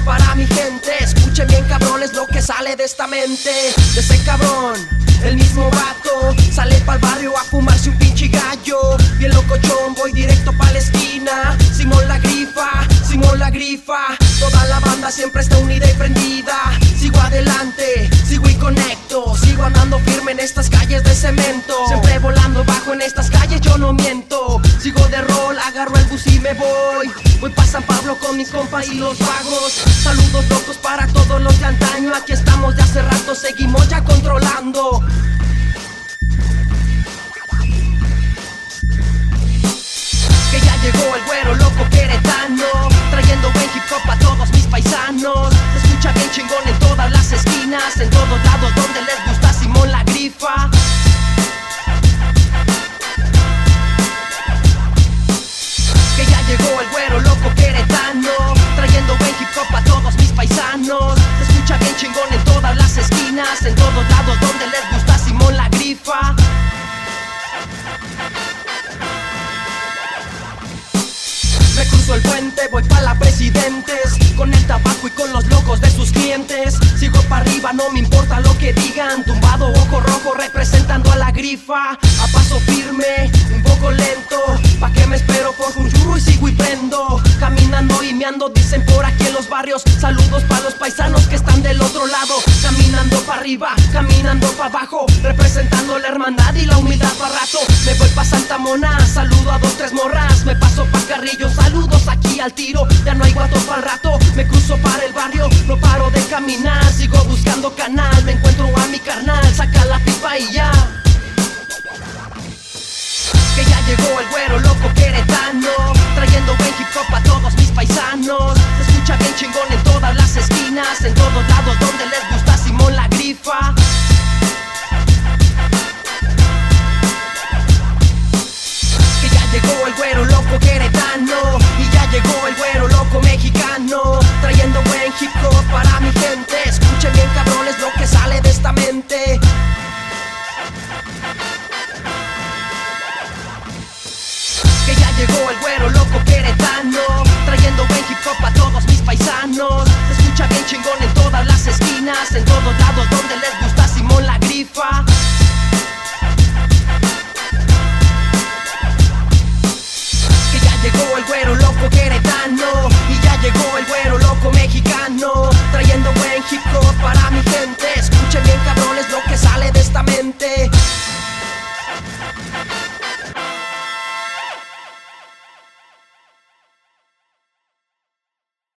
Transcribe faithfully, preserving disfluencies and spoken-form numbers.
para mi gente. Escuchen bien, cabrones, lo que sale de esta mente. De ese cabrón, el mismo vato sale pa'l barrio a fumarse un pinche gallo. Bien locochón, voy directo pa' la esquina. Simón la grifa, Simón la grifa. Toda la banda siempre está unida y prendida. Sigo adelante, sigo y conecto. Sigo andando firme en estas calles de cemento. Siempre volando bajo en estas calles, yo no miento. Sigo de rol, agarro el bus y me voy. Voy pa' San Pablo con mis compas y los vagos. Saludos locos para todos los de antaño. Aquí estamos de hace rato, seguimos ya controlando. Que ya llegó el güero loco queretano, trayendo buen hip hop a todos mis paisanos. Se escucha bien chingón en todas las esquinas, en todos lados donde les gusta Simón la grifa. Que ya llegó el güero loco queretano, trayendo buen hip hop a todos mis paisanos. Se escucha bien chingón en todas las esquinas, en todos lados donde les gusta Simón la grifa. Me cruzo el puente, voy pa' la Presidentes, con el tabaco y con los locos de sus clientes. Sigo pa' arriba, no me importa lo que digan. Tumbado, ojo rojo, representando a la grifa. A paso firme, un poco lento. Pa' que me espero, forjo un churro y sigo y prendo. Caminando y meando, dicen por aquí en los barrios. Saludos pa' los paisanos que están del otro lado. Caminando pa' arriba, caminando pa' abajo, representando la hermandad y la humildad pa' rato. Me voy pa' Santa Mona, saludo a dos, tres morras. Me paso pa' Carrillo, saludos aquí al tiro. Ya no hay guato pa'l rato, me cruzo para el barrio. No paro de caminar, sigo buscando canal. Me encuentro a mi carnal, saca la pipa y ya. Que ya llegó el güero loco queretano, trayendo buen hip hop a todos mis paisanos. Se escucha bien chingón en todas las esquinas, en todos lados donde les gusta Simón la grifa. Que ya llegó el güero loco queretano, y ya llegó el güero loco mexicano, trayendo buen hip hop para mi gente. Escuchen bien, cabrones, lo que sale de esta mente. Que ya llegó el güero loco queretano, trayendo buen hip hop a todos mis paisanos. Se escucha bien chingón en todas las esquinas, en todos lados donde les gusta Simón la grifa. Que ya llegó el güero loco queretano, y ya llegó el güero loco